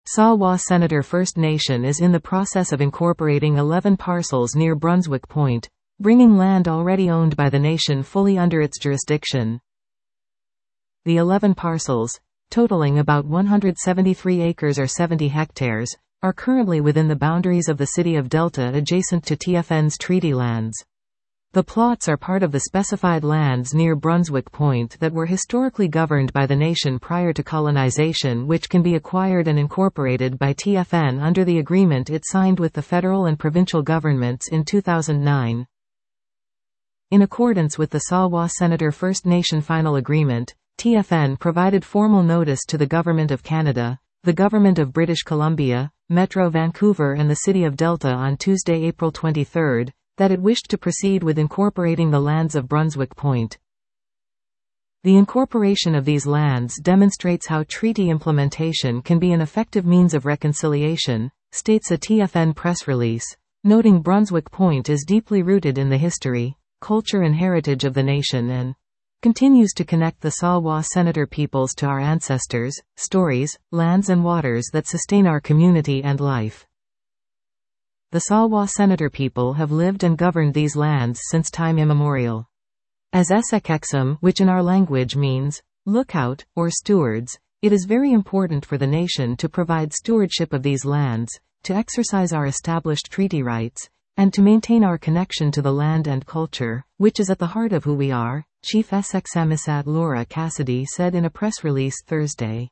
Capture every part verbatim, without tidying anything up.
Sawa Senator First Nation is in the process of incorporating eleven parcels near Brunswick Point, bringing land already owned by the nation fully under its jurisdiction. The eleven parcels, totaling about one hundred seventy-three acres or seventy hectares, are currently within the boundaries of the City of Delta adjacent to T F N's treaty lands. The plots are part of the specified lands near Brunswick Point that were historically governed by the nation prior to colonization, which can be acquired and incorporated by T F N under the agreement it signed with the federal and provincial governments in two thousand nine. In accordance with the Sawa Senator First Nation Final Agreement, T F N provided formal notice to the Government of Canada, the Government of British Columbia, Metro Vancouver and the City of Delta on Tuesday, April twenty-third, that it wished to proceed with incorporating the lands of Brunswick Point. The incorporation of these lands demonstrates how treaty implementation can be an effective means of reconciliation, states a T F N press release, noting Brunswick Point is deeply rooted in the history, culture and heritage of the nation and continues to connect the Sawa Senator peoples to our ancestors, stories, lands and waters that sustain our community and life. The Sawa Senator people have lived and governed these lands since time immemorial. As Esekexum, which in our language means lookout or stewards, it is very important for the nation to provide stewardship of these lands, to exercise our established treaty rights, and to maintain our connection to the land and culture, which is at the heart of who we are, Chief Eseksemisat Laura Cassidy said in a press release Thursday.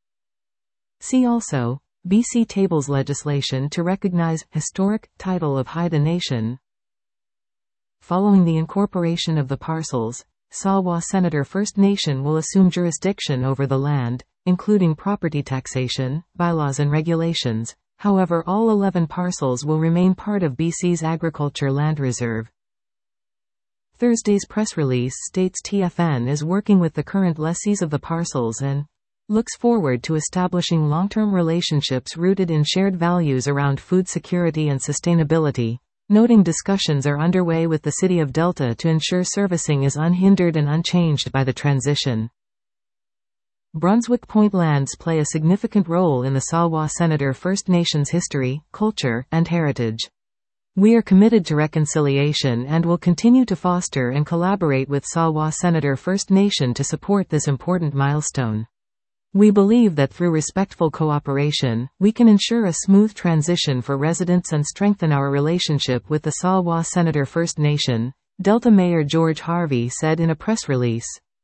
See also, B C tables legislation to recognize historic title of Haida Nation. Following the incorporation of the parcels, Sawa Senator First Nation will assume jurisdiction over the land, including property taxation, bylaws and regulations. However, all eleven parcels will remain part of B C's Agriculture Land Reserve. Thursday's press release states T F N is working with the current lessees of the parcels and looks forward to establishing long-term relationships rooted in shared values around food security and sustainability, noting discussions are underway with the City of Delta to ensure servicing is unhindered and unchanged by the transition. Brunswick Point lands play a significant role in the Sawa Senator First Nation's history, culture, and heritage. We are committed to reconciliation and will continue to foster and collaborate with Sawa Senator First Nation to support this important milestone. We believe that through respectful cooperation, we can ensure a smooth transition for residents and strengthen our relationship with the Sawa Senator First Nation, Delta Mayor George Harvey said in a press release.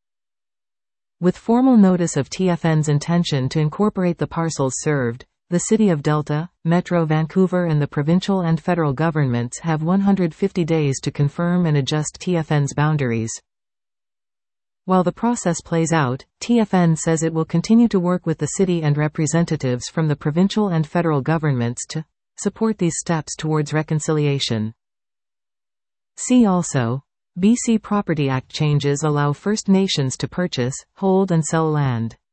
With formal notice of T F N's intention to incorporate the parcels served, the City of Delta, Metro Vancouver and the provincial and federal governments have one hundred fifty days to confirm and adjust T F N's boundaries. While the process plays out, T F N says it will continue to work with the city and representatives from the provincial and federal governments to support these steps towards reconciliation. See also, B C Property Act changes allow First Nations to purchase, hold and sell land.